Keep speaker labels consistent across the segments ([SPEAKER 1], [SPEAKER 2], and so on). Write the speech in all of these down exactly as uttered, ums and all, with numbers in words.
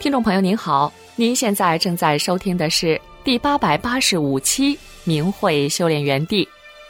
[SPEAKER 1] 听众朋友您好，您现在正在收听的是第八百八十五期明慧修炼园地。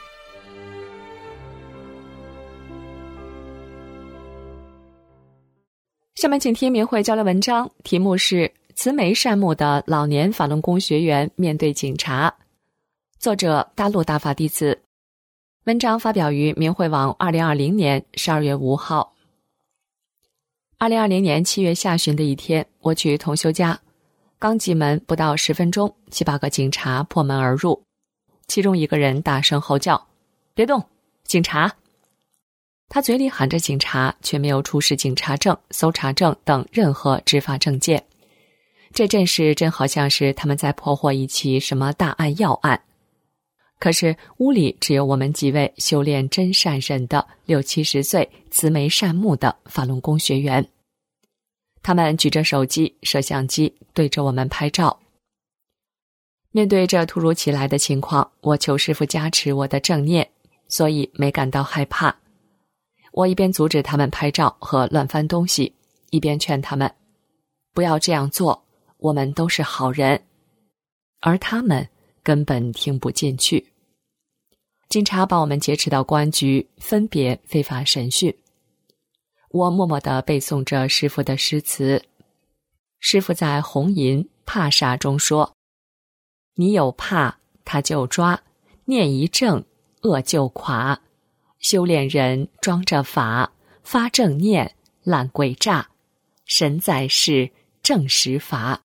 [SPEAKER 1] 下面请听明慧交流文章，题目是慈眉善目的老年法轮功学员面对警察，作者大陆大法弟子。文章发表于明慧网二零二零年十二月五号。二零二零年七月下旬的一天，我去同修家，刚进门不到十分钟，七八个警察破门而入，其中一个人大声吼叫：“别动，警察！”他嘴里喊着警察，却没有出示警察证、搜查证等任何执法证件。这阵势真好像是他们在破获一起什么大案要案。可是屋里只有我们几位修炼真善忍的六七十岁慈眉善目的法轮功学员，他们举着手机、摄像机对着我们拍照。面对这突如其来的情况，我求师父加持我的正念，所以没感到害怕。我一边阻止他们拍照和乱翻东西，一边劝他们不要这样做，我们都是好人。而他们根本听不进去。警察把我们劫持到公安局，分别非法审讯。我默默地背诵着师父的诗词。师父在《红银怕杀》中说：“你有怕，他就抓；念一正，恶就垮。修炼人装着法，发正念，烂鬼诈。神在世，正实法。”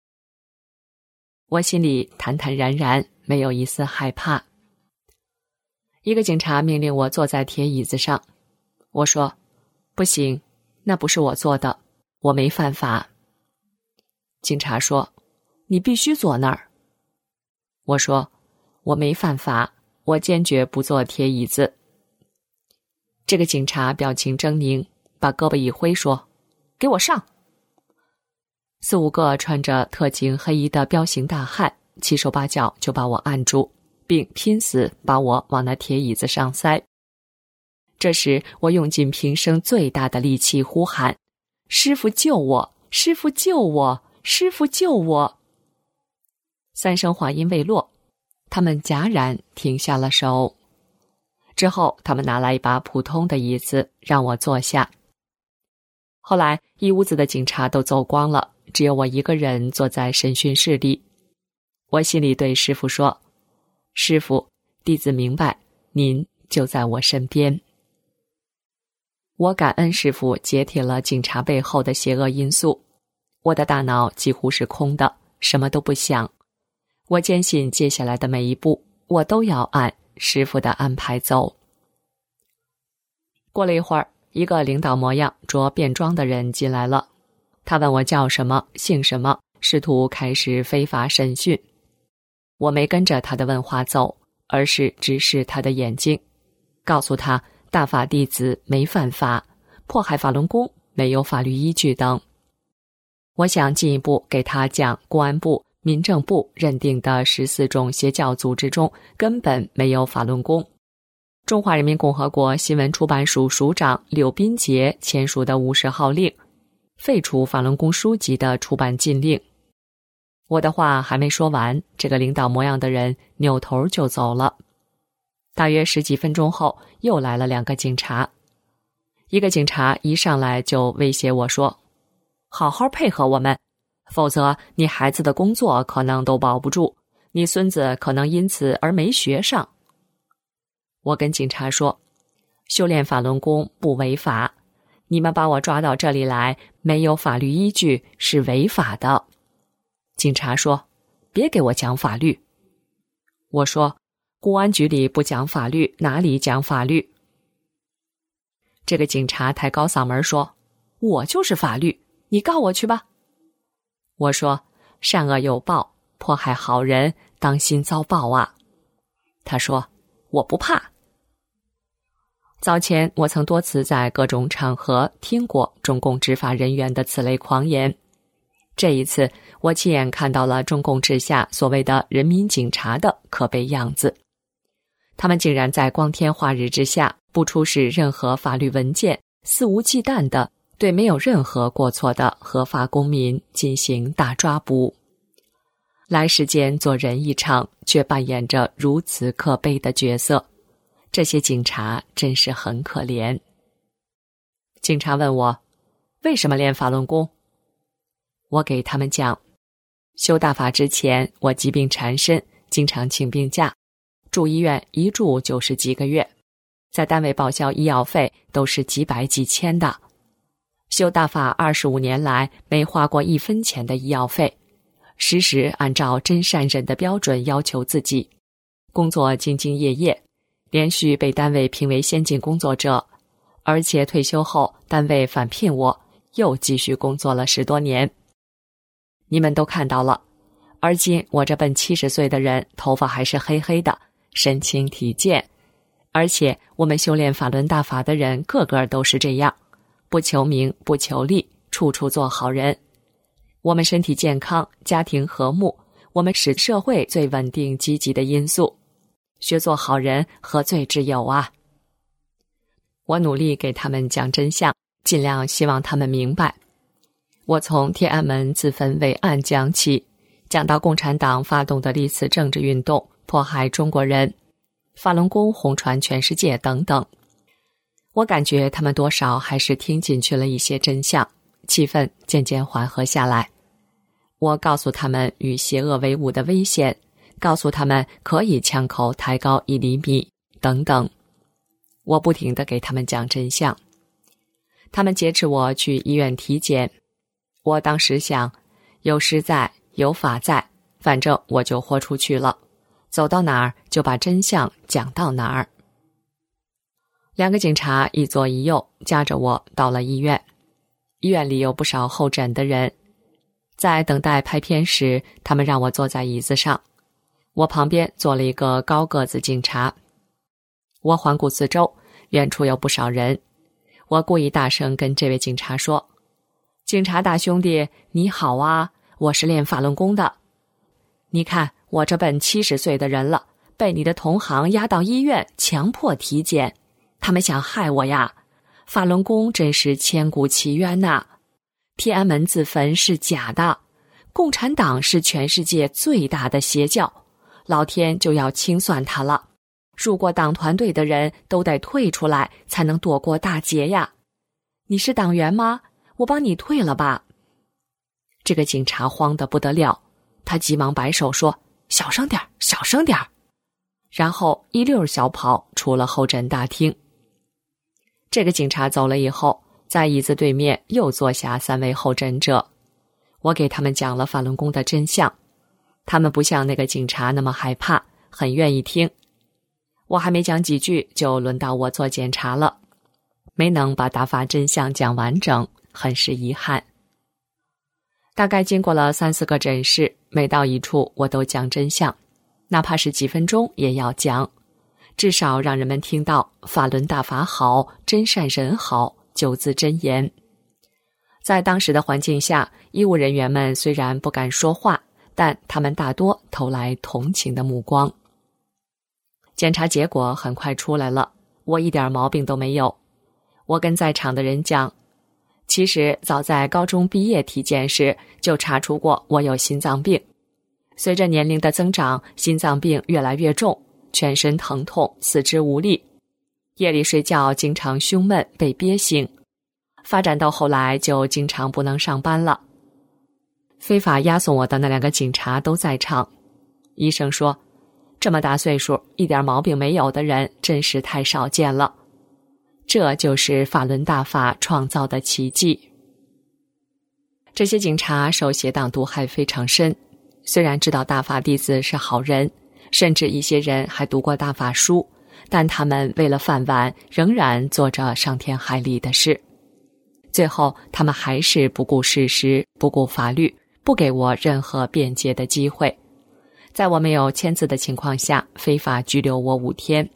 [SPEAKER 1] 我心里坦坦然然，没有一丝害怕。一个警察命令我坐在铁椅子上，我说：“不行，那不是我做的，我没犯法。”警察说：“你必须坐那儿。”我说：“我没犯法，我坚决不坐铁椅子。”这个警察表情狰狞，把胳膊一挥说：“给我上！”四五个穿着特警黑衣的彪形大汉七手八脚就把我按住，并拼死把我往那铁椅子上塞。这时我用尽平生最大的力气呼喊：“师父救我！师父救我！师父救我！”三声话音未落，他们戛然停下了手。之后他们拿来一把普通的椅子让我坐下。后来一屋子的警察都走光了，只有我一个人坐在审讯室里。我心里对师父说：“师父，弟子明白，您就在我身边。”我感恩师父解铁了警察背后的邪恶因素。我的大脑几乎是空的，什么都不想。我坚信接下来的每一步，我都要按师父的安排走。过了一会儿，一个领导模样着便装的人进来了。他问我叫什么，姓什么，试图开始非法审讯。我没跟着他的问话走，而是直视他的眼睛，告诉他大法弟子没犯法，迫害法轮功没有法律依据等。我想进一步给他讲公安部、民政部认定的十四种邪教组织中根本没有法轮功。中华人民共和国新闻出版署署长柳斌杰签署的五十号令，废除法轮功书籍的出版禁令。我的话还没说完，这个领导模样的人扭头就走了。大约十几分钟后，又来了两个警察。一个警察一上来就威胁我说：“好好配合我们，否则你孩子的工作可能都保不住，你孙子可能因此而没学上。”我跟警察说：“修炼法轮功不违法，你们把我抓到这里来，没有法律依据，是违法的。”警察说：“别给我讲法律。”我说：“公安局里不讲法律，哪里讲法律？”这个警察抬高嗓门说：“我就是法律，你告我去吧。”我说：“善恶有报，迫害好人，当心遭报啊。”他说：“我不怕。”早前我曾多次在各种场合听过中共执法人员的此类狂言，这一次我亲眼看到了中共治下所谓的人民警察的可悲样子。他们竟然在光天化日之下，不出示任何法律文件，肆无忌惮地对没有任何过错的合法公民进行大抓捕。来世间做人一场，却扮演着如此可悲的角色，这些警察真是很可怜。警察问我，为什么练法轮功？我给他们讲，修大法之前，我疾病缠身，经常请病假，住医院一住就是几个月，在单位报销医药费都是几百几千的。修大法二十五年来没花过一分钱的医药费，时时按照真善忍的标准要求自己，工作兢兢业业，连续被单位评为先进工作者，而且退休后单位返聘我，又继续工作了十多年。你们都看到了，而今我这奔七十岁的人，头发还是黑黑的，神清体健。而且我们修炼法轮大法的人，个个都是这样，不求名，不求利，处处做好人。我们身体健康，家庭和睦，我们是社会最稳定积极的因素。学做好人，何罪之有啊？我努力给他们讲真相，尽量希望他们明白。我从天安门自焚伟案讲起，讲到共产党发动的历次政治运动，迫害中国人，法轮功红传全世界等等。我感觉他们多少还是听进去了一些真相，气氛渐渐缓和下来。我告诉他们与邪恶为伍的危险，告诉他们可以枪口抬高一厘米等等。我不停地给他们讲真相。他们劫持我去医院体检，我当时想，有师在，有法在，反正我就豁出去了，走到哪儿就把真相讲到哪儿。两个警察一左一右夹着我到了医院，医院里有不少候诊的人，在等待拍片时，他们让我坐在椅子上，我旁边坐了一个高个子警察。我环顾四周，远处有不少人，我故意大声跟这位警察说，警察大兄弟，你好啊，我是练法轮功的。你看，我这奔七十岁的人了，被你的同行押到医院，强迫体检，他们想害我呀！法轮功真是千古奇冤呐！天安门自焚是假的，共产党是全世界最大的邪教，老天就要清算他了。入过党团队的人都得退出来，才能躲过大劫呀！你是党员吗？我帮你退了吧。这个警察慌得不得了，他急忙摆手说，小声点，小声点。然后一溜小跑出了候诊大厅。这个警察走了以后，在椅子对面又坐下三位候诊者，我给他们讲了法轮功的真相，他们不像那个警察那么害怕，很愿意听。我还没讲几句，就轮到我做检查了，没能把大法真相讲完整，很是遗憾。大概经过了三四个诊室，每到一处我都讲真相，哪怕是几分钟也要讲，至少让人们听到法轮大法好，真善人好，九字真言。在当时的环境下，医务人员们虽然不敢说话，但他们大多投来同情的目光。检查结果很快出来了，我一点毛病都没有。我跟在场的人讲，其实早在高中毕业体检时就查出过我有心脏病，随着年龄的增长，心脏病越来越重，全身疼痛，四肢无力，夜里睡觉经常胸闷，被憋醒，发展到后来就经常不能上班了。非法押送我的那两个警察都在场。医生说，这么大岁数一点毛病没有的人真是太少见了，这就是法轮大法创造的奇迹。这些警察受邪党毒害非常深，虽然知道大法弟子是好人，甚至一些人还读过大法书，但他们为了饭碗仍然做着伤天害理的事。最后他们还是不顾事实，不顾法律，不给我任何辩解的机会，在我没有签字的情况下非法拘留我五天。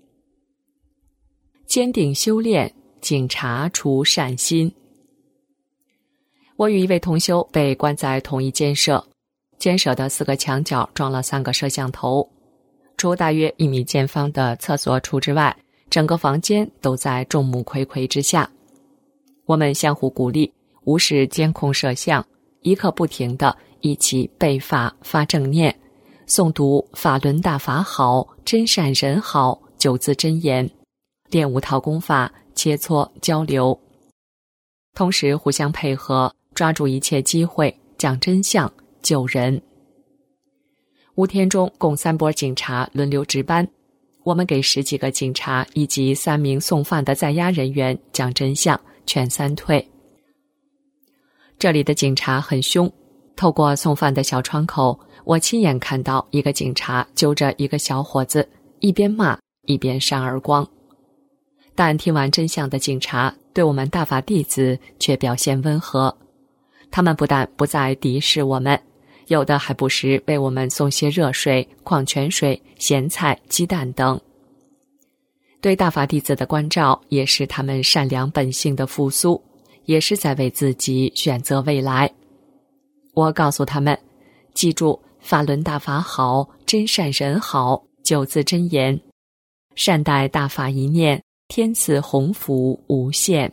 [SPEAKER 1] 坚定修炼，警察除善心。我与一位同修被关在同一监舍，监舍的四个墙角装了三个摄像头，除大约一米见方的厕所处之外，整个房间都在众目睽睽之下。 我们相互鼓励，无视监控摄像，一刻不停地一起背法发正念，诵读法轮大法好，真善人好九字真言，练五套功法，切磋交流，同时互相配合，抓住一切机会讲真相救人。五天中共三波警察轮流值班，我们给十几个警察以及三名送饭的在押人员讲真相，劝三退。这里的警察很凶，透过送饭的小窗口，我亲眼看到一个警察揪着一个小伙子，一边骂一边扇耳光。但听完真相的警察对我们大法弟子却表现温和，他们不但不再敌视我们，有的还不时为我们送些热水、矿泉水、咸菜、鸡蛋等。对大法弟子的关照也是他们善良本性的复苏，也是在为自己选择未来。我告诉他们，记住法轮大法好，真善人好九字真言，善待大法一念，天赐鸿福无限。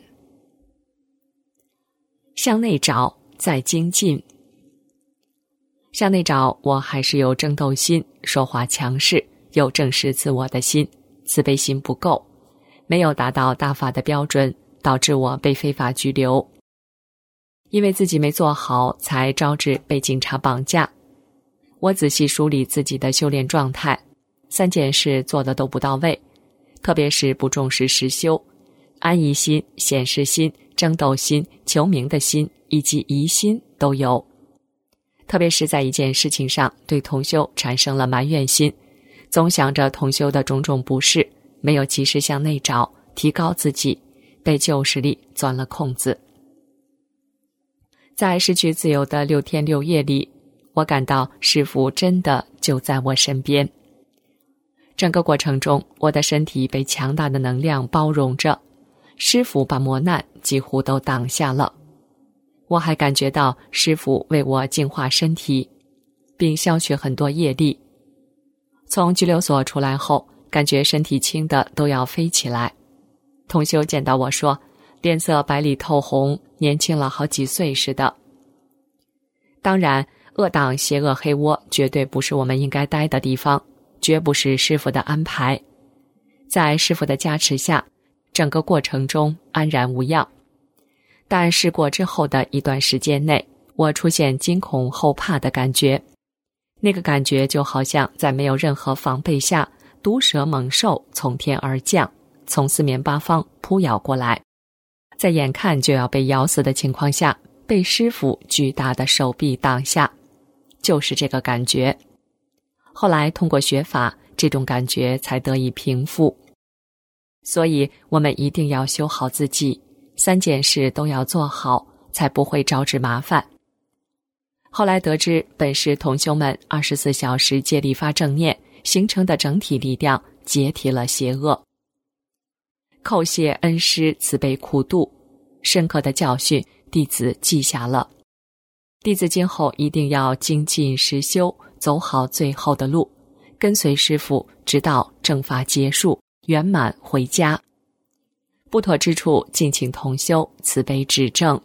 [SPEAKER 1] 向内找，再精进。向内找，我还是有争斗心，说话强势，有正视自我的心，慈悲心不够，没有达到大法的标准，导致我被非法拘留。因为自己没做好，才招致被警察绑架。我仔细梳理自己的修炼状态，三件事做的都不到位，特别是不重视实修，安逸心、显示心、争斗心、求名的心以及疑心都有。特别是在一件事情上对同修产生了埋怨心，总想着同修的种种不适，没有及时向内找，提高自己，被旧势力钻了空子。在失去自由的六天六夜里，我感到师父真的就在我身边。整个过程中，我的身体被强大的能量包容着，师父把磨难几乎都挡下了。我还感觉到师父为我净化身体，并消去很多业力。从拘留所出来后，感觉身体轻的都要飞起来。同修见到我说，脸色白里透红，年轻了好几岁似的。当然，恶党邪恶黑窝绝对不是我们应该待的地方，绝不是师父的安排。在师父的加持下，整个过程中安然无恙。但事过之后的一段时间内，我出现惊恐后怕的感觉，那个感觉就好像在没有任何防备下，毒蛇猛兽从天而降，从四面八方扑咬过来，在眼看就要被咬死的情况下，被师父巨大的手臂挡下，就是这个感觉。后来通过学法，这种感觉才得以平复。所以我们一定要修好自己，三件事都要做好，才不会招致麻烦。后来得知，本是同修们二十四小时接力发正念形成的整体力量，解体了邪恶。叩谢恩师慈悲苦度，深刻的教训，弟子记下了。弟子今后一定要精进实修，走好最后的路，跟随师父，直到正法结束，圆满回家。不妥之处，敬请同修慈悲指正。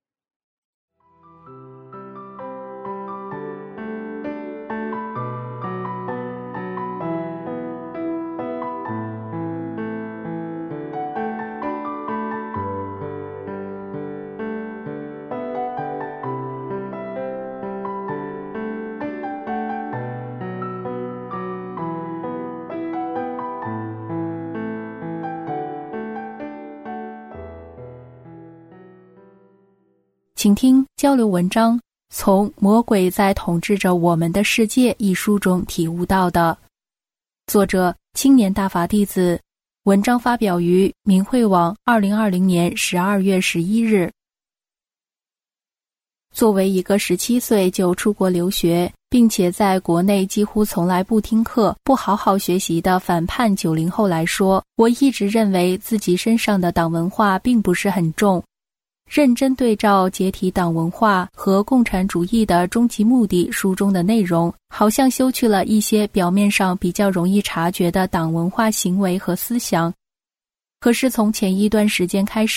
[SPEAKER 2] 请听交流文章，从《魔鬼在统治着我们的世界》一书中体悟到的。作者：青年大法弟子。文章发表于明慧网二零二零年十二月十一日。作为一个十七岁就出国留学，并且在国内几乎从来不听课、不好好学习的反叛九零后来说，我一直认为自己身上的党文化并不是很重。认真对照解体党文化和共产主义的终极目的书中的内容，好像修去了一些表面上比较容易察觉的党文化行为和思想。可是从前一段时间开始，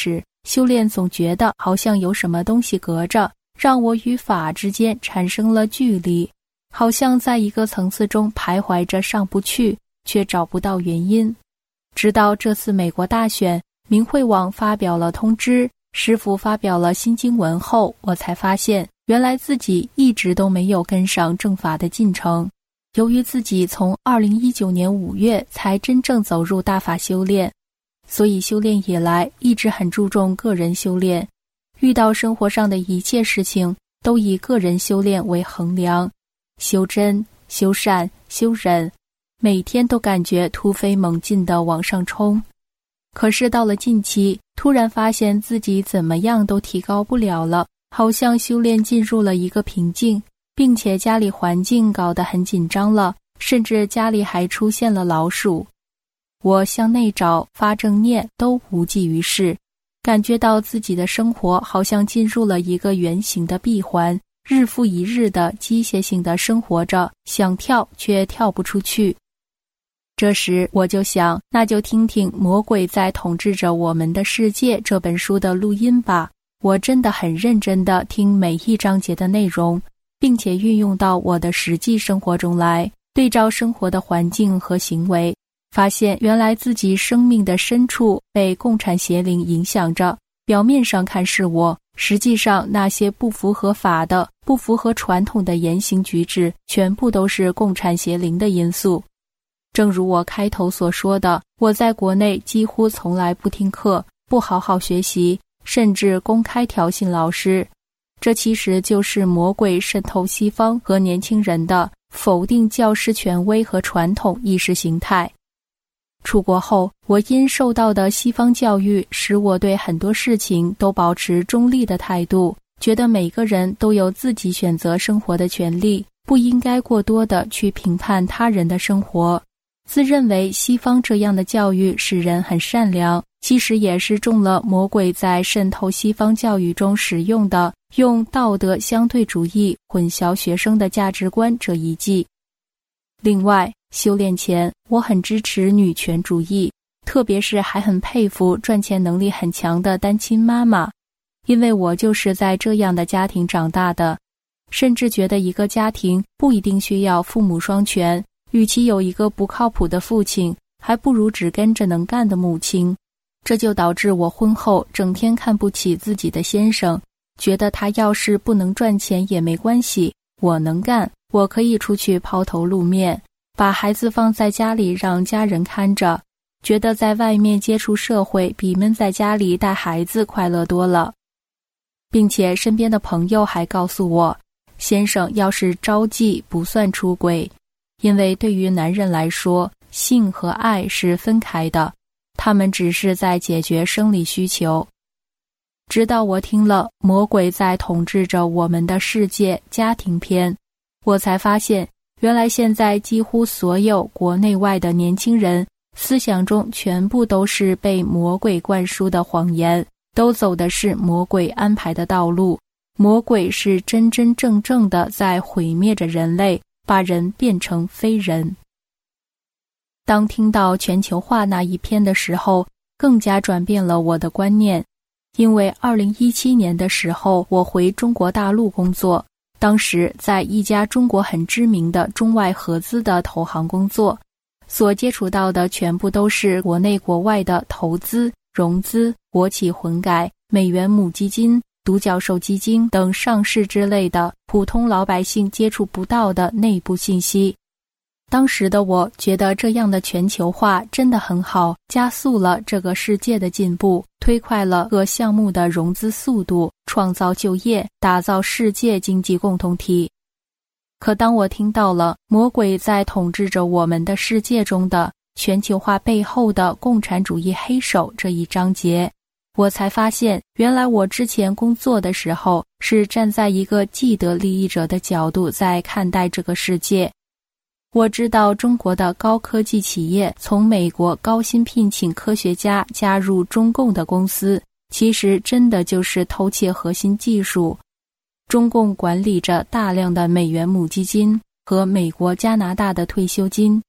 [SPEAKER 2] 修炼总觉得好像有什么东西隔着，让我与法之间产生了距离，好像在一个层次中徘徊着上不去，却找不到原因。直到这次美国大选，明慧网发表了通知，师父发表了新经文后，我才发现原来自己一直都没有跟上正法的进程。由于自己从二零一九年五月才真正走入大法修炼，所以修炼以来一直很注重个人修炼，遇到生活上的一切事情都以个人修炼为衡量，修真、修善、修忍，每天都感觉突飞猛进地往上冲。可是到了近期，突然发现自己怎么样都提高不了了，好像修炼进入了一个瓶颈，并且家里环境搞得很紧张了，甚至家里还出现了老鼠。我向内找，发正念都无济于事，感觉到自己的生活好像进入了一个圆形的闭环，日复一日的机械性的生活着，想跳却跳不出去。这时我就想，那就听听《魔鬼在统治着我们的世界》这本书的录音吧。我真的很认真地听每一章节的内容，并且运用到我的实际生活中来，对照生活的环境和行为，发现原来自己生命的深处被共产邪灵影响着。表面上看是我，实际上那些不符合法的、不符合传统的言行举止，全部都是共产邪灵的因素。正如我开头所说的，我在国内几乎从来不听课，不好好学习，甚至公开挑衅老师。这其实就是魔鬼渗透西方和年轻人的否定教师权威和传统意识形态。出国后，我因受到的西方教育，使我对很多事情都保持中立的态度，觉得每个人都有自己选择生活的权利，不应该过多的去评判他人的生活。自认为西方这样的教育使人很善良，其实也是中了魔鬼在渗透西方教育中使用的用道德相对主义混淆学生的价值观这一计。另外，修炼前我很支持女权主义，特别是还很佩服赚钱能力很强的单亲妈妈，因为我就是在这样的家庭长大的，甚至觉得一个家庭不一定需要父母双全，与其有一个不靠谱的父亲，还不如只跟着能干的母亲。这就导致我婚后整天看不起自己的先生，觉得他要是不能赚钱也没关系，我能干，我可以出去抛头露面，把孩子放在家里让家人看着，觉得在外面接触社会比闷在家里带孩子快乐多了。并且身边的朋友还告诉我，先生要是招妓不算出轨，因为对于男人来说，性和爱是分开的，他们只是在解决生理需求。直到我听了《魔鬼在统治着我们的世界》家庭篇，我才发现，原来现在几乎所有国内外的年轻人思想中全部都是被魔鬼灌输的谎言，都走的是魔鬼安排的道路。魔鬼是真真正正的在毁灭着人类，把人变成非人。当听到全球化那一篇的时候，更加转变了我的观念。因为二零一七年的时候，我回中国大陆工作，当时在一家中国很知名的中外合资的投行工作，所接触到的全部都是国内国外的投资、融资、国企混改、美元母基金、独角兽基金等上市之类的普通老百姓接触不到的内部信息。当时的我觉得这样的全球化真的很好，加速了这个世界的进步，推快了各项目的融资速度，创造就业，打造世界经济共同体。可当我听到了魔鬼在统治着我们的世界中的全球化背后的共产主义黑手这一章节，我才发现，原来我之前工作的时候是站在一个既得利益者的角度在看待这个世界。我知道中国的高科技企业从美国高薪聘请科学家加入中共的公司，其实真的就是偷窃核心技术。中共管理着大量的美元母基金和美国、加拿大的退休金，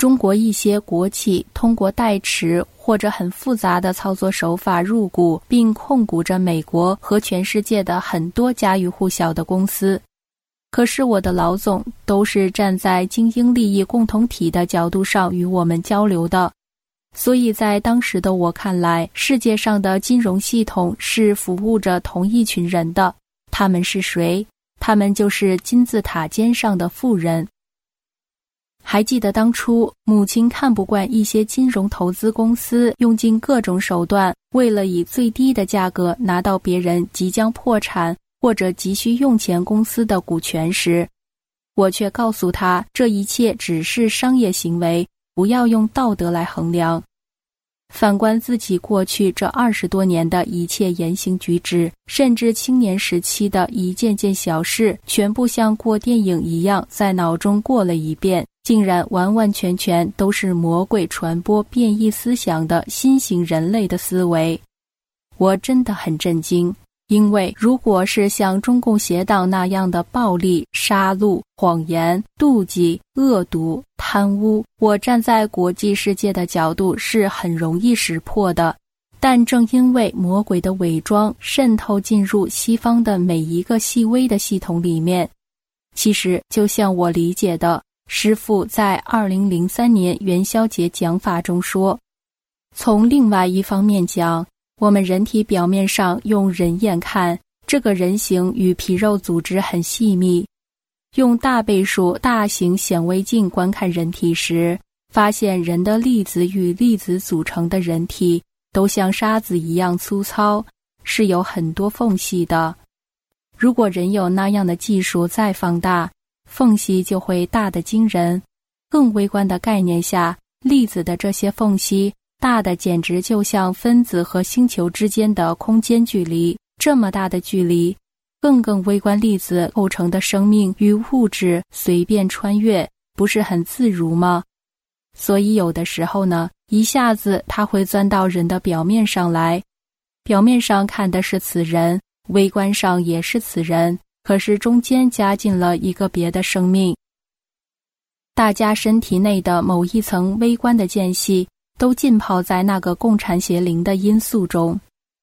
[SPEAKER 2] 中国一些国企通过代持或者很复杂的操作手法入股并控股着美国和全世界的很多家喻户晓的公司。可是我的老总都是站在精英利益共同体的角度上与我们交流的，所以在当时的我看来，世界上的金融系统是服务着同一群人的。他们是谁？他们就是金字塔尖上的富人。还记得当初母亲看不惯一些金融投资公司用尽各种手段，为了以最低的价格拿到别人即将破产或者急需用钱公司的股权时，我却告诉他，这一切只是商业行为，不要用道德来衡量。反观自己过去这二十多年的一切言行举止，甚至青年时期的一件件小事，全部像过电影一样在脑中过了一遍，竟然完完全全都是魔鬼传播变异思想的新型人类的思维。我真的很震惊，因为如果是像中共邪党那样的暴力、杀戮、谎言、妒忌、恶毒、贪污，我站在国际世界的角度是很容易识破的。但正因为魔鬼的伪装渗透进入西方的每一个细微的系统里面，其实就像我理解的，师父在二零零三年元宵节讲法中说，从另外一方面讲，我们人体表面上用人眼看，这个人形与皮肉组织很细密。用大倍数大型显微镜观看人体时，发现人的粒子与粒子组成的人体都像沙子一样粗糙，是有很多缝隙的。如果人有那样的技术再放大，缝隙就会大得惊人。更微观的概念下，粒子的这些缝隙大的简直就像分子和星球之间的空间距离，这么大的距离，更更微观粒子构成的生命与物质随便穿越，不是很自如吗？所以有的时候呢，一下子它会钻到人的表面上来，表面上看的是此人，微观上也是此人，可是中间加进了一个别的生命。大家身体内的某一层微观的间隙都浸泡在那个共产邪灵的因素中。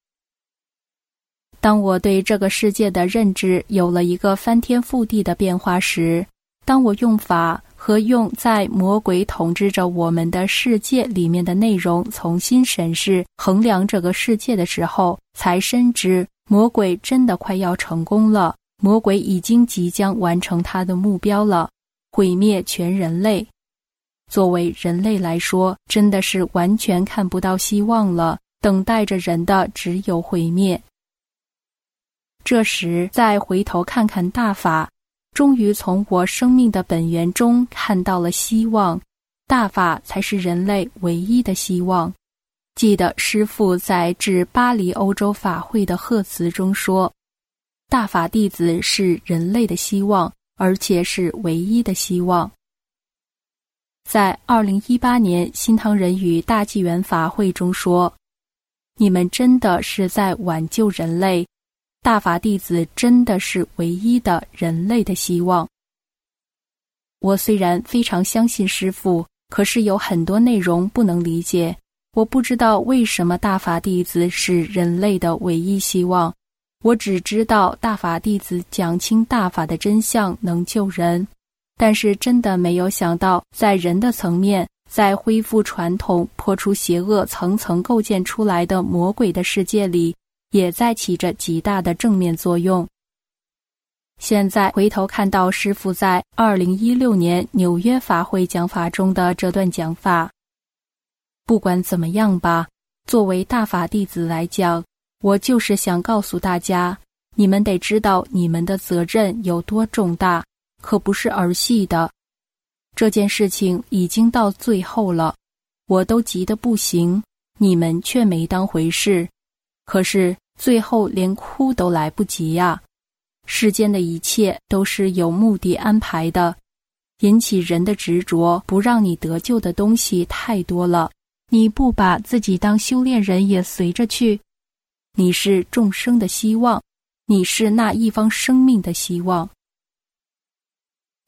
[SPEAKER 2] 当我对这个世界的认知有了一个翻天覆地的变化时，当我用法和用在魔鬼统治着我们的世界里面的内容重新审视衡量这个世界的时候，才深知魔鬼真的快要成功了，魔鬼已经即将完成他的目标了，毁灭全人类。作为人类来说，真的是完全看不到希望了，等待着人的只有毁灭。这时再回头看看大法，终于从我生命的本源中看到了希望，大法才是人类唯一的希望。记得师父在致巴黎欧洲法会的贺词中说，大法弟子是人类的希望，而且是唯一的希望。在二零一八年新唐人与大纪元法会中说，你们真的是在挽救人类，大法弟子真的是唯一的人类的希望。我虽然非常相信师父，可是有很多内容不能理解。我不知道为什么大法弟子是人类的唯一希望，我只知道大法弟子讲清大法的真相能救人，但是真的没有想到，在人的层面，在恢复传统、破除邪恶层层构建出来的魔鬼的世界里，也在起着极大的正面作用。现在回头看到师父在二零一六年纽约法会讲法中的这段讲法，不管怎么样吧，作为大法弟子来讲，我就是想告诉大家，你们得知道你们的责任有多重大，可不是儿戏的。这件事情已经到最后了，我都急得不行，你们却没当回事。可是最后连哭都来不及呀！世间的一切都是有目的安排的，引起人的执着，不让你得救的东西太多了。你不把自己当修炼人也随着去，你是众生的希望，你是那一方生命的希望。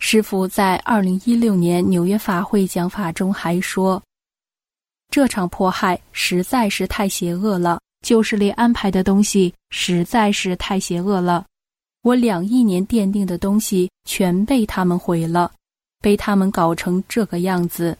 [SPEAKER 2] 师父在二零一六年纽约法会讲法中还说，这场迫害实在是太邪恶了，旧势力安排的东西实在是太邪恶了。我两亿年奠定的东西全被他们毁了，被他们搞成这个样子。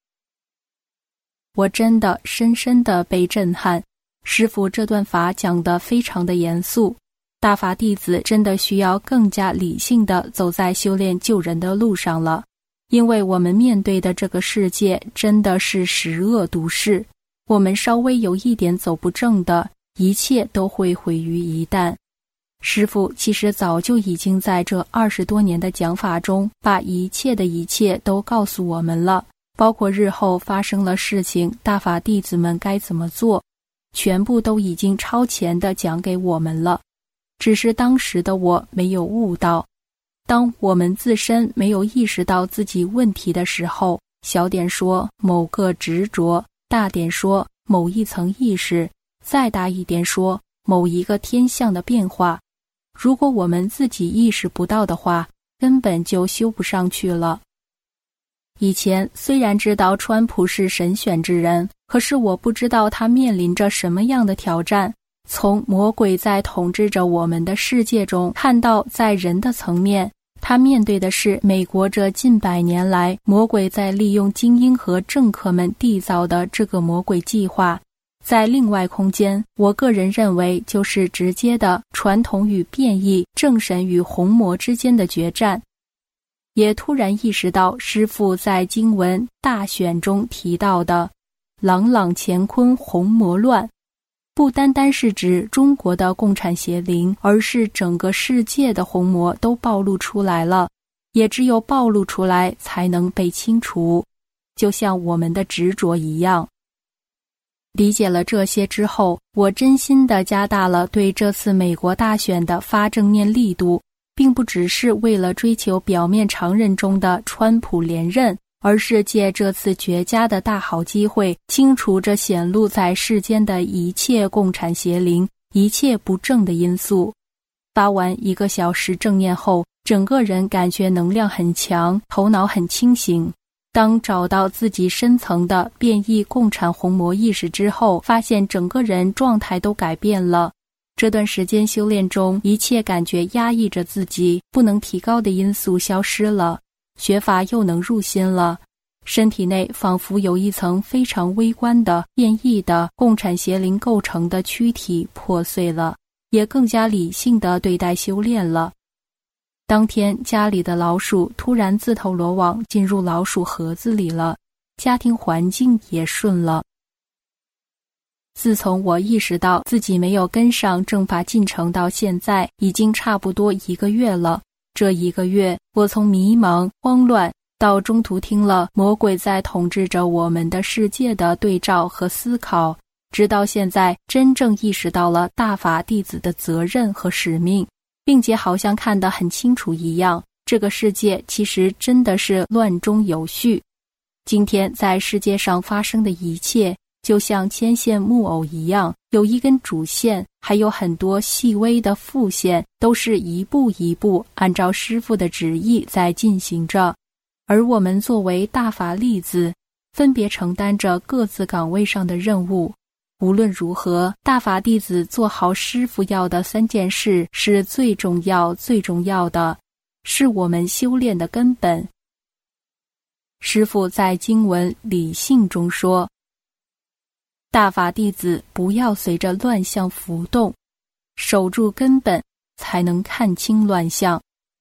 [SPEAKER 2] 我真的深深地被震撼，师父这段法讲得非常的严肃，大法弟子真的需要更加理性地走在修炼救人的路上了，因为我们面对的这个世界真的是十恶毒世，我们稍微有一点走不正的，一切都会毁于一旦。师父其实早就已经在这二十多年的讲法中，把一切的一切都告诉我们了，包括日后发生了事情，大法弟子们该怎么做，全部都已经超前地讲给我们了。只是当时的我没有悟到，当我们自身没有意识到自己问题的时候，小点说某个执着，大点说某一层意识，再大一点说某一个天象的变化，如果我们自己意识不到的话，根本就修不上去了。以前虽然知道川普是神选之人，可是我不知道他面临着什么样的挑战。从魔鬼在统治着我们的世界中看到，在人的层面，他面对的是美国这近百年来魔鬼在利用精英和政客们缔造的这个魔鬼计划。在另外空间，我个人认为就是直接的传统与变异、正神与红魔之间的决战。也突然意识到师父在经文大选中提到的朗朗乾坤红魔乱，不单单是指中国的共产邪灵，而是整个世界的红魔都暴露出来了，也只有暴露出来才能被清除，就像我们的执着一样。理解了这些之后，我真心地加大了对这次美国大选的发正面力度，并不只是为了追求表面常人中的川普连任，而是借这次绝佳的大好机会，清除这显露在世间的一切共产邪灵、一切不正的因素。发完一个小时正念后，整个人感觉能量很强，头脑很清醒。当找到自己深层的变异共产红魔意识之后，发现整个人状态都改变了。这段时间修炼中，一切感觉压抑着自己不能提高的因素消失了，学法又能入心了，身体内仿佛有一层非常微观的变异的共产邪灵构成的躯体破碎了，也更加理性地对待修炼了。当天家里的老鼠突然自投罗网进入老鼠盒子里了，家庭环境也顺了。自从我意识到自己没有跟上正法进程到现在，已经差不多一个月了。这一个月，我从迷茫、慌乱到中途听了魔鬼在统治着我们的世界的对照和思考，直到现在真正意识到了大法弟子的责任和使命，并且好像看得很清楚一样，这个世界其实真的是乱中有序。今天在世界上发生的一切，就像牵线木偶一样，有一根主线，还有很多细微的副线，都是一步一步按照师父的旨意在进行着。而我们作为大法弟子，分别承担着各自岗位上的任务。无论如何，大法弟子做好师父要的三件事是最重要最重要的，是我们修炼的根本。师父在经文理性中说，大法弟子不要随着乱象浮动，守住根本，才能看清乱象。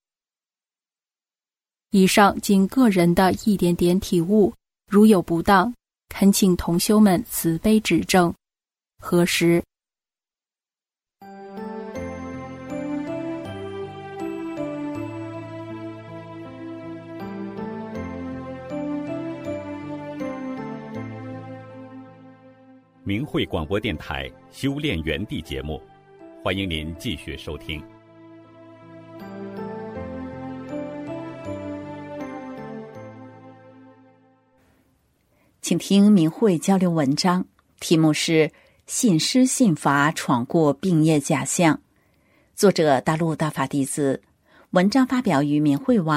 [SPEAKER 2] 以上仅个人的一点点体悟，如有不当，恳请同修们慈悲指正。何时？
[SPEAKER 3] 明慧广播电台修炼园地节目，欢迎您继续收听。
[SPEAKER 4] 请听明慧交流文章，题目是信师信法闯过病业假象，作者大陆大法弟子，文章发表于明慧网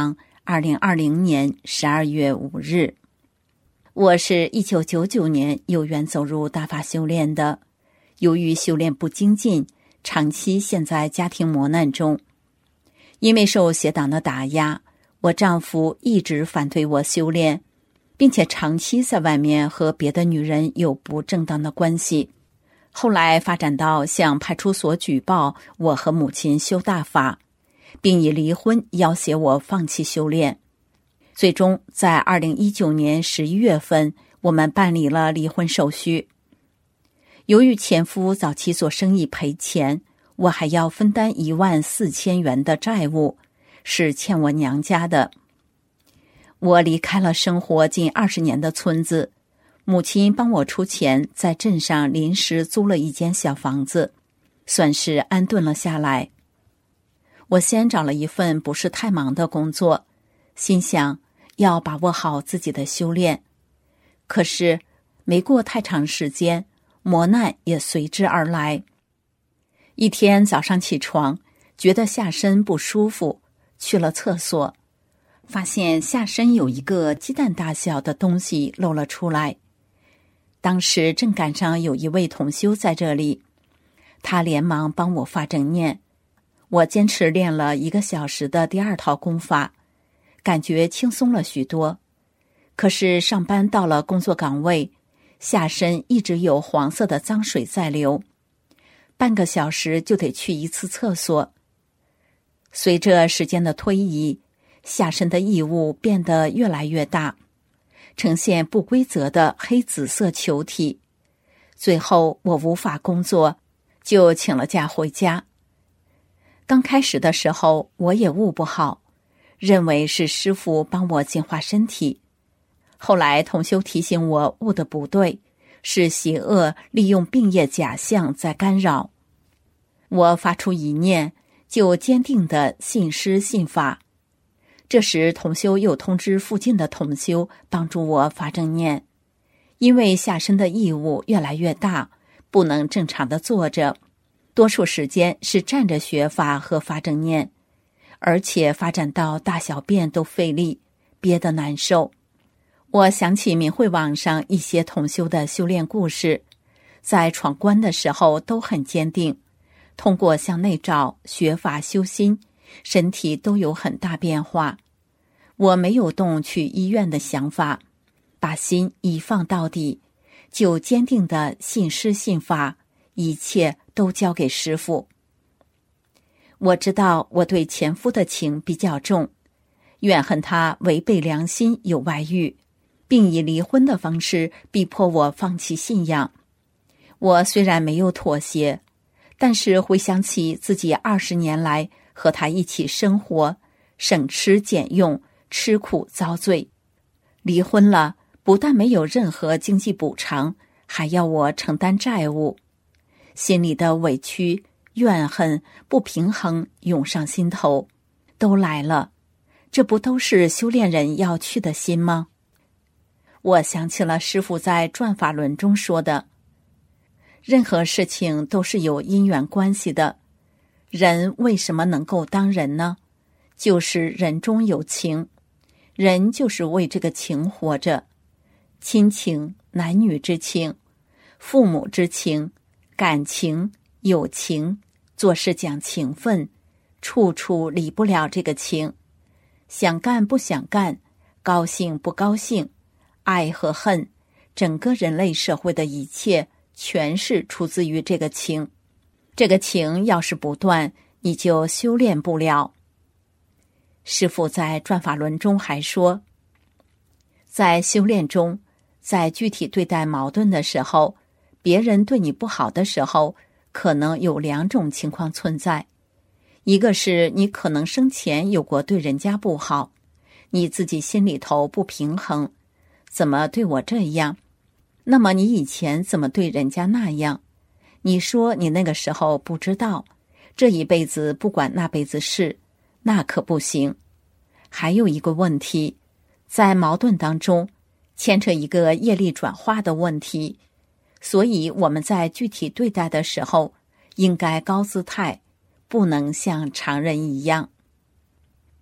[SPEAKER 4] 二零二零年十二月五日。我是一九九九年有缘走入大法修炼的，由于修炼不精进，长期陷在家庭磨难中。因为受邪党的打压，我丈夫一直反对我修炼，并且长期在外面和别的女人有不正当的关系。后来发展到向派出所举报我和母亲修大法，并以离婚要挟我放弃修炼。最终在二零一九年十一月份，我们办理了离婚手续。由于前夫早期做生意赔钱，我还要分担一万四千元的债务，是欠我娘家的。我离开了生活近二十年的村子，母亲帮我出钱，在镇上临时租了一间小房子，算是安顿了下来。我先找了一份不是太忙的工作，心想要把握好自己的修炼。可是没过太长时间，磨难也随之而来。一天早上起床，觉得下身不舒服，去了厕所，发现下身有一个鸡蛋大小的东西露了出来。当时正赶上有一位同修在这里，他连忙帮我发正念。我坚持练了一个小时的第二套功法，感觉轻松了许多。可是上班到了工作岗位，下身一直有黄色的脏水在流，半个小时就得去一次厕所。随着时间的推移，下身的异物变得越来越大，呈现不规则的黑紫色球体。最后我无法工作，就请了假回家。刚开始的时候我也悟不好，认为是师父帮我净化身体。后来同修提醒我悟的不对，是邪恶利用病业假象在干扰。我发出一念，就坚定地信师信法。这时同修又通知附近的同修帮助我发正念，因为下身的异物越来越大，不能正常的坐着，多数时间是站着学法和发正念，而且发展到大小便都费力，憋得难受。我想起明慧网上一些同修的修炼故事，在闯关的时候都很坚定，通过向内照、学法修心，身体都有很大变化。我没有动去医院的想法，把心一放到底，就坚定的信师信法，一切都交给师父。我知道我对前夫的情比较重，怨恨他违背良心有外遇，并以离婚的方式逼迫我放弃信仰。我虽然没有妥协，但是回想起自己二十年来和他一起生活，省吃俭用，吃苦遭罪。离婚了，不但没有任何经济补偿，还要我承担债务。心里的委屈、怨恨、不平衡涌上心头，都来了。这不都是修炼人要去的心吗？我想起了师父在《转法轮》中说的，任何事情都是有因缘关系的。人为什么能够当人呢？就是人中有情，人就是为这个情活着。亲情、男女之情、父母之情、感情、友情，做事讲情分，处处离不了这个情。想干不想干，高兴不高兴，爱和恨，整个人类社会的一切全是出自于这个情。这个情要是不断，你就修炼不了。师父在《转法轮》中还说，在修炼中，在具体对待矛盾的时候，别人对你不好的时候，可能有两种情况存在。一个是你可能生前有过对人家不好，你自己心里头不平衡，怎么对我这样？那么你以前怎么对人家那样？你说你那个时候不知道，这一辈子不管那辈子事，那可不行。还有一个问题，在矛盾当中牵扯一个业力转化的问题，所以我们在具体对待的时候，应该高姿态，不能像常人一样。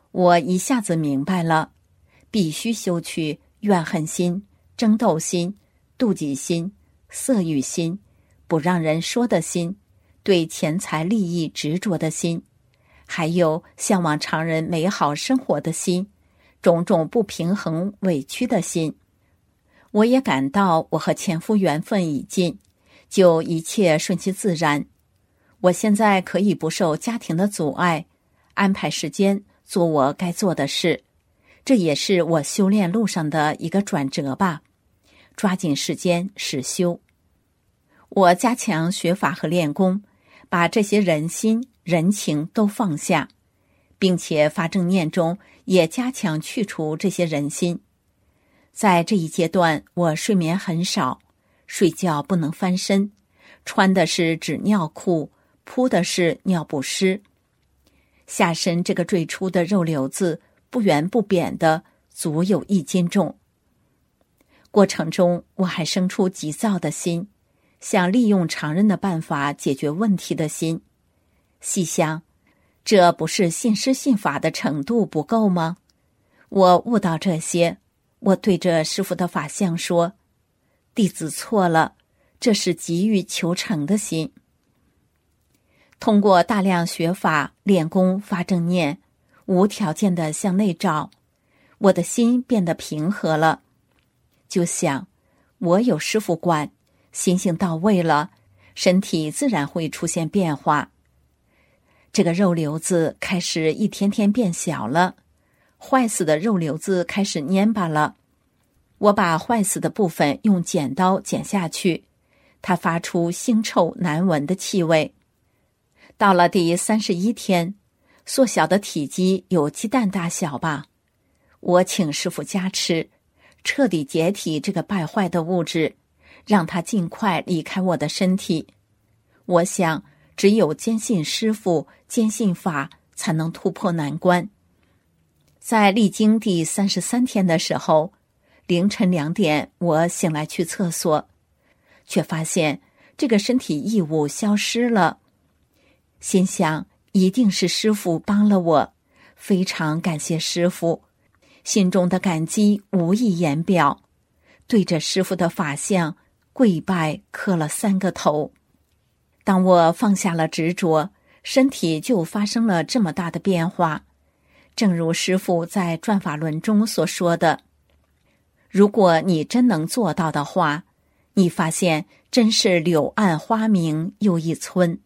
[SPEAKER 4] 我一下子明白了，必须修去怨恨心、争斗心、妒忌心、色欲心、不让人说的心、对钱财利益执着的心，还有向往常人美好生活的心，种种不平衡委屈的心。我也感到我和前夫缘分已尽，就一切顺其自然。我现在可以不受家庭的阻碍，安排时间做我该做的事，这也是我修炼路上的一个转折吧。抓紧时间实修。我加强学法和练功，把这些人心、人情都放下，并且发正念中也加强去除这些人心。在这一阶段，我睡眠很少，睡觉不能翻身，穿的是纸尿裤，铺的是尿不湿。下身这个坠出的肉瘤子不圆不扁的，足有一斤重。过程中我还生出急躁的心，想利用常人的办法解决问题的心。细想，这不是信师信法的程度不够吗？我悟到这些，我对着师父的法相说，弟子错了，这是急于求成的心。通过大量学法、练功、发正念，无条件的向内照，我的心变得平和了。就想，我有师父管，心性到位了，身体自然会出现变化。这个肉瘤子开始一天天变小了，坏死的肉瘤子开始蔫巴了。我把坏死的部分用剪刀剪下去，它发出腥臭难闻的气味。到了第三十一天，缩小的体积有鸡蛋大小吧。我请师父加持，彻底解体这个败坏的物质，让它尽快离开我的身体。我想，只有坚信师父、坚信法，才能突破难关。在历经第三十三天的时候，凌晨两点，我醒来去厕所，却发现这个身体异物消失了。心想，一定是师父帮了我，非常感谢师父，心中的感激无以言表。对着师父的法相跪拜磕了三个头。当我放下了执着，身体就发生了这么大的变化。正如师父在转法轮中所说的，如果你真能做到的话，你发现真是柳暗花明又一村。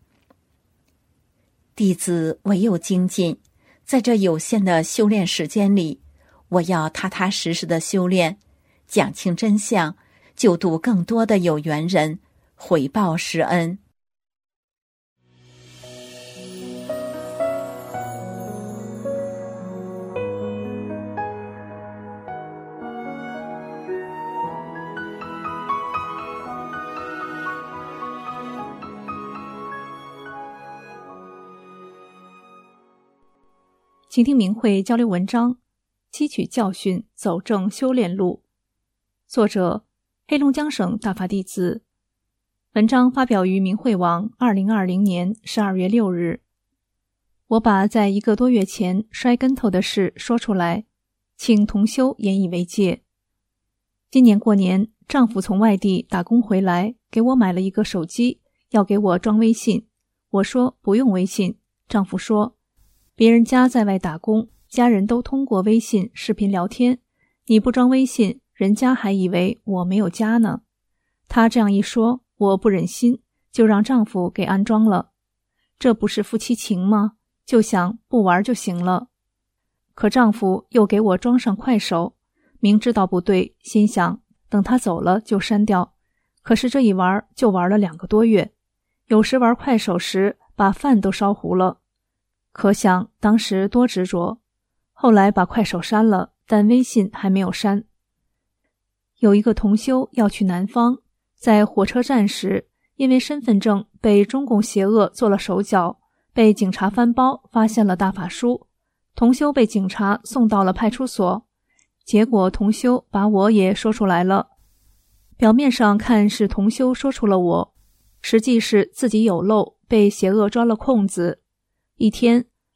[SPEAKER 4] 弟子唯有精进，在这有限的修炼时间里，我要踏踏实实的修炼，讲清真相，救度更多的有缘人，回报师恩。
[SPEAKER 5] 请听明慧交流文章，汲取教训，走正修炼路。作者：黑龙江省大法弟子。文章发表于明慧网二零二零年十二月六日。我把在一个多月前摔跟头的事说出来，请同修引以为戒。今年过年，丈夫从外地打工回来，给我买了一个手机，要给我装微信。我说不用微信，丈夫说别人家在外打工，家人都通过微信视频聊天，你不装微信，人家还以为我没有家呢。他这样一说，我不忍心，就让丈夫给安装了。这不是夫妻情吗？就想不玩就行了。可丈夫又给我装上快手，明知道不对，心想等他走了就删掉。可是这一玩就玩了两个多月，有时玩快手时把饭都烧糊了。可想当时多执着，后来把快手删了，但微信还没有删。有一个同修要去南方，在火车站时，因为身份证被中共邪恶做了手脚，被警察翻包，发现了大法书。同修被警察送到了派出所，结果同修把我也说出来了。表面上看是同修说出了我，实际是自己有漏，被邪恶钻了空子。一天，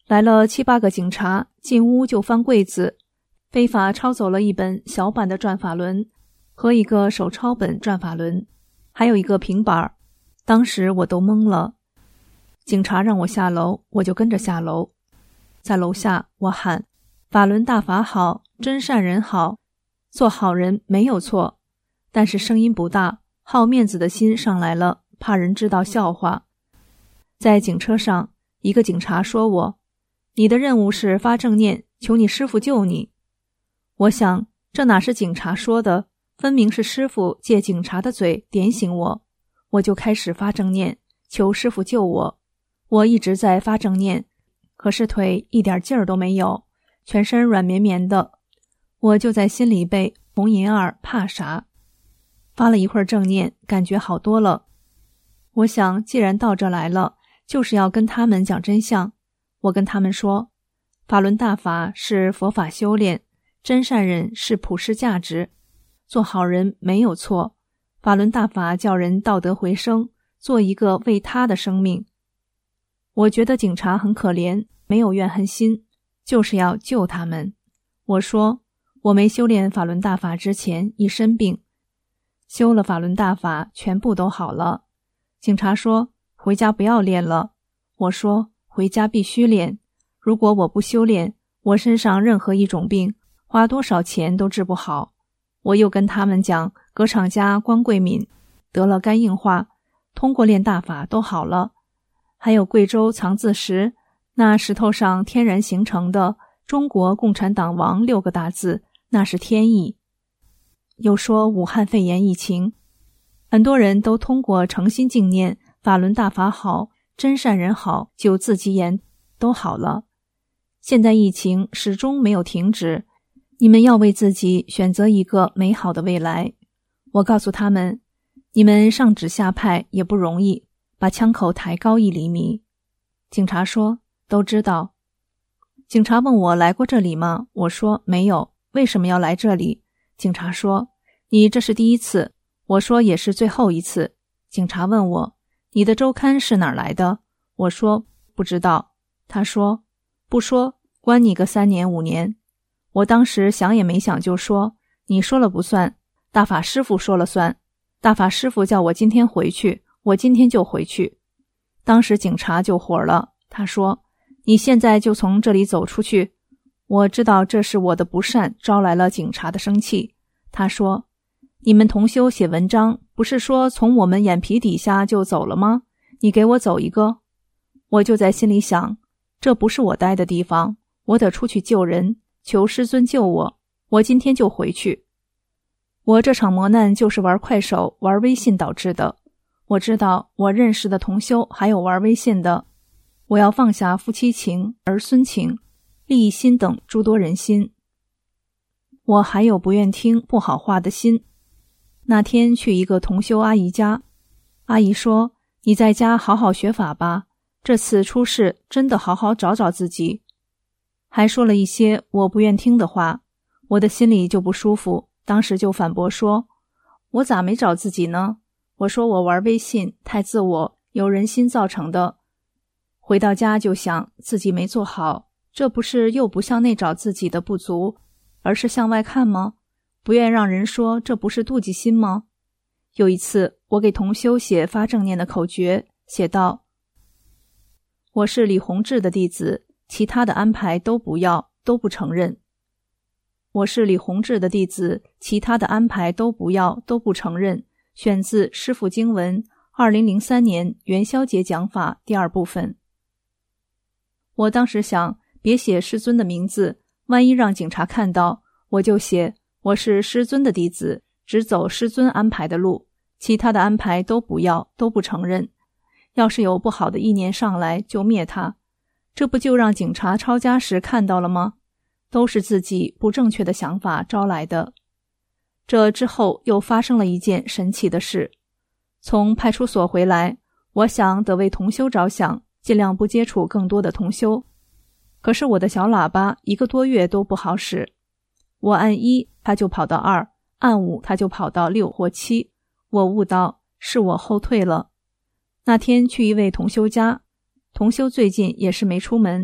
[SPEAKER 5] 来了七八个警察，进屋就翻柜子，非法抄走了一本小版的转法轮和一个手抄本转法轮，还有一个平板。当时我都懵了。警察让我下楼，我就跟着下楼。在楼下我喊：法轮大法好，真善人好，做好人没有错。但是声音不大，好面子的心上来了，怕人知道笑话。在警车上，一个警察说我：你的任务是发正念，求你师父救你。我想这哪是警察说的，分明是师父借警察的嘴点醒我。我就开始发正念，求师父救我。我一直在发正念，可是腿一点劲儿都没有，全身软绵绵的。我就在心里背红银儿怕啥。发了一会儿正念，感觉好多了。我想既然到这来了，就是要跟他们讲真相。我跟他们说，法轮大法是佛法修炼，真善忍是普世价值，做好人没有错。法轮大法叫人道德回升，做一个为他的生命。我觉得警察很可怜，没有怨恨心，就是要救他们。我说，我没修炼法轮大法之前一身病，修了法轮大法全部都好了。警察说，回家不要练了。我说，回家必须练。如果我不修炼，我身上任何一种病，花多少钱都治不好。我又跟他们讲，葛厂家关桂敏得了肝硬化，通过练大法都好了。还有贵州藏字石，那石头上天然形成的中国共产党亡六个大字，那是天意。又说武汉肺炎疫情，很多人都通过诚心敬念法轮大法好，真善人好，九字吉言都好了。现在疫情始终没有停止，你们要为自己选择一个美好的未来。我告诉他们，你们上指下派也不容易，把枪口抬高一厘米。警察说，都知道。警察问我来过这里吗？我说没有。为什么要来这里？警察说，你这是第一次。我说也是最后一次。警察问我，你的周刊是哪儿来的？我说不知道。他说，不说关你个三年五年。我当时想也没想就说，你说了不算，大法师父说了算。大法师父叫我今天回去，我今天就回去。当时警察就火了，他说，你现在就从这里走出去。我知道这是我的不善招来了警察的生气。他说，你们同修写文章不是说从我们眼皮底下就走了吗？你给我走一个。我就在心里想，这不是我待的地方，我得出去救人，求师尊救我，我今天就回去。我这场磨难就是玩快手玩微信导致的。我知道我认识的同修还有玩微信的，我要放下夫妻情儿孙情利益心等诸多人心。我还有不愿听不好话的心。那天去一个同修阿姨家，阿姨说，你在家好好学法吧，这次出事真的好好找找自己。还说了一些我不愿听的话，我的心里就不舒服，当时就反驳说，我咋没找自己呢？我说我玩微信太自我，由人心造成的。回到家就想自己没做好，这不是又不向内找自己的不足，而是向外看吗？不愿让人说这不是妒忌心吗？有一次我给同修写发正念的口诀，写道，我是李洪志的弟子，其他的安排都不要，都不承认。我是李洪志的弟子，其他的安排都不要，都不承认。选自师父经文二零零三年元宵节讲法第二部分。我当时想，别写师尊的名字，万一让警察看到，我就写我是师尊的弟子，只走师尊安排的路，其他的安排都不要，都不承认。要是有不好的意念上来，就灭他。这不就让警察抄家时看到了吗？都是自己不正确的想法招来的。这之后又发生了一件神奇的事。从派出所回来，我想得为同修着想，尽量不接触更多的同修。可是我的小喇叭一个多月都不好使，我按一，它就跑到二，按五，它就跑到六或七。我悟到是我后退了。那天去一位同修家，同修最近也是没出门，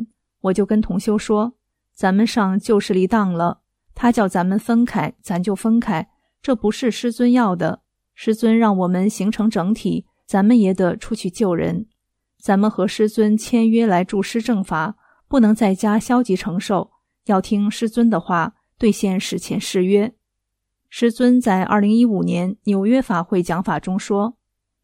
[SPEAKER 5] 我就跟同修说，咱们上旧势力当了，他叫咱们分开，咱就分开，这不是师尊要的。师尊让我们形成整体，咱们也得出去救人。咱们和师尊签约来助师正法，不能在家消极承受，要听师尊的话，兑现史前誓约。师尊在二零一五年纽约法会讲法中说，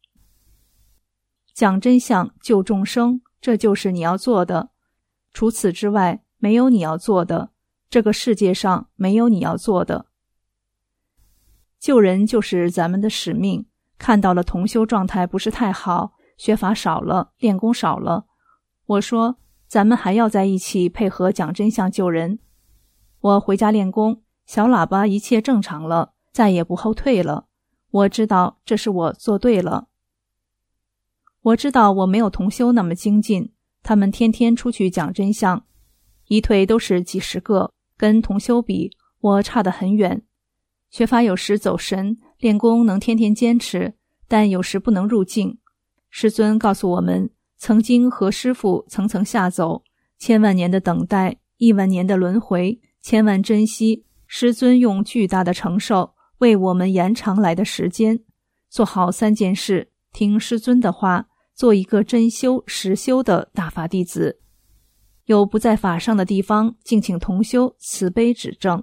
[SPEAKER 5] 讲真相救众生，这就是你要做的，除此之外没有你要做的，这个世界上没有你要做的。救人就是咱们的使命，看到了同修状态不是太好，学法少了，练功少了，我说咱们还要在一起配合讲真相救人。我回家练功，小喇叭一切正常了，再也不后退了，我知道这是我做对了。我知道我没有同修那么精进，他们天天出去讲真相，一退都是几十个，跟同修比，我差得很远。学法有时走神，练功能天天坚持，但有时不能入境。师尊告诉我们，曾经和师父层层下走，千万年的等待，亿万年的轮回，千万珍惜，师尊用巨大的承受为我们延长来的时间。做好三件事，听师尊的话，做一个真修实修的大法弟子。有不在法上的地方，敬请同修慈悲指正。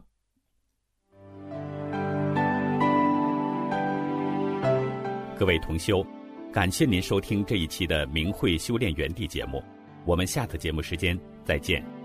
[SPEAKER 3] 各位同修，感谢您收听这一期的明慧修炼园地节目，我们下次节目时间再见。